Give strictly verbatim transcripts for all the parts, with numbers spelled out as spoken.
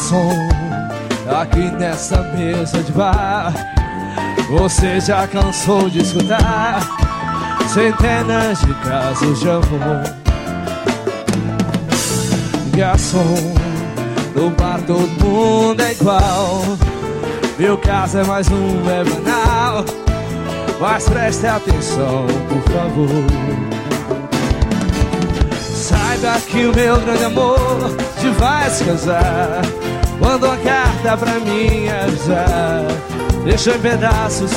Garçom, aqui nessa mesa de bar, você já cansou de escutar centenas de casos de amor. Garçom, no bar todo mundo é igual, meu caso é mais um, é banal, mas preste atenção, por favor. Saiba que o meu grande amor te vai se casar. Manda uma carta pra mim avisar, deixou em pedaços.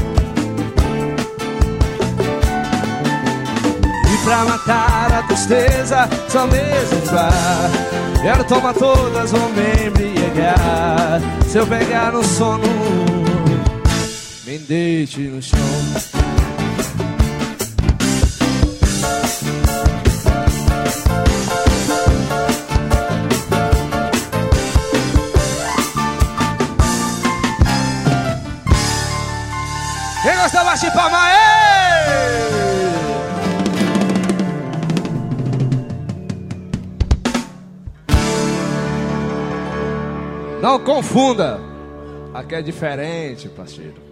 E pra matar a tristeza, só mesmo bar, quero tomar todas, vou me embriagar. Se eu pegar no sono, me deite no chão. Quem gosta, bate palma aí! Não confunda, aqui é diferente, parceiro.